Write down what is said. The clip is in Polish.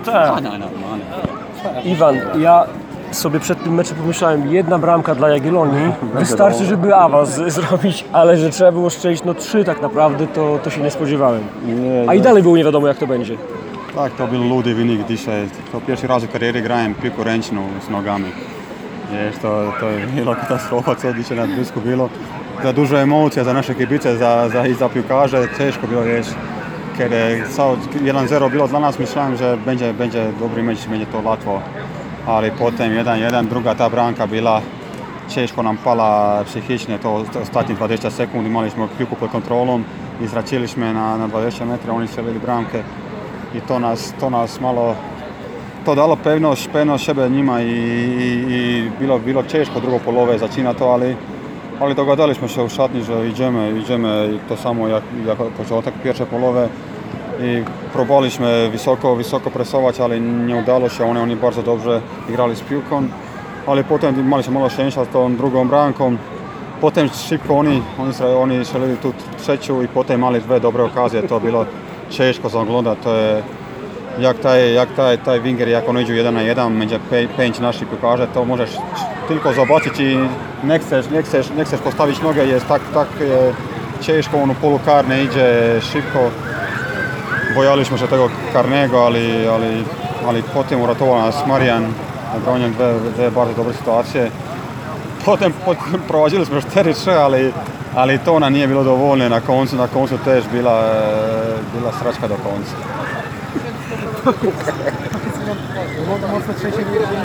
Tak. Iwan, ja sobie przed tym meczem pomyślałem, jedna bramka dla Jagiellonii wystarczy, żeby awans zrobić, ale że trzeba było strzelić 3 tak naprawdę, to się nie spodziewałem. A i dalej było nie wiadomo, jak to będzie. Tak, to był ludy wynik dzisiaj. To pierwszy raz u karijeri grajem piłku ręczną z nogami. Wiesz, to je bila katastrofa, co dzisiaj na Dysku bilo. Za dużo emocija za naše kibice, za piłkarze, teško bilo reći. Kad je 1-0 bilo dla nas, myślałem, że będzie dobry mecz, będzie to łatwo. Ali potem 1-1, druga ta branka bila, teško nam pala psihicznie, to ostatnie 20 sekundi, imali smo piłku pod kontrolom, izracili smo na 20 metra, oni strelili branke i to nas malo to dalo pewność siebie njima i bilo teško drugo polove začina to, ali dogadaliśmy się u szatni, że idziemy i to samo jak początek pierwsze polowe i próbowaliśmy wysoko presować, ale nie udało się, oni bardzo dobrze grali z piłką, ale potem imaliśmy malo szczęścia z tą drugą bramką, potem szybko oni strzelili tu trzecią i potem mali dwie dobre okazje, to bilo ciężko za oglądać, to je jak taj winger, jak on idzie 1 na 1, będzie 5 naszych piłkarzy, to możesz tylko zobaczyć i nie chcesz postawić nogę, jest tak ciężko, on polu karne idzie szybko. Bojaliśmy się tego karnego, ale potem uratował nas Marian, obronił dwie bardzo dobre sytuacje. Potem prowadziliśmy 4-3, ale to nam nie było dovoljne, na koncu też bila sračka do końca.